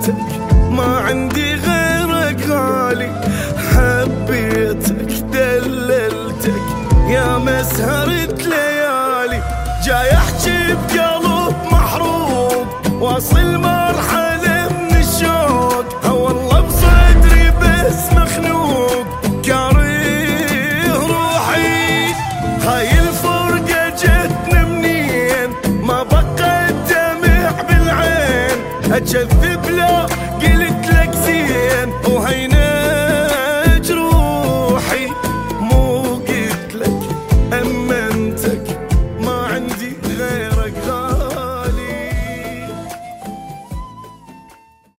دللتك ما عندي غيرك غالي، حبيتك دللتك يا مسهرة ليالي. جاي احكي بقلب محروق واصل مرحلة من الشوق، والله بصدري بس مخنوق كاره روحي. هاي الفرقة جتني منين ما بقى الدمع بالعين، اكذب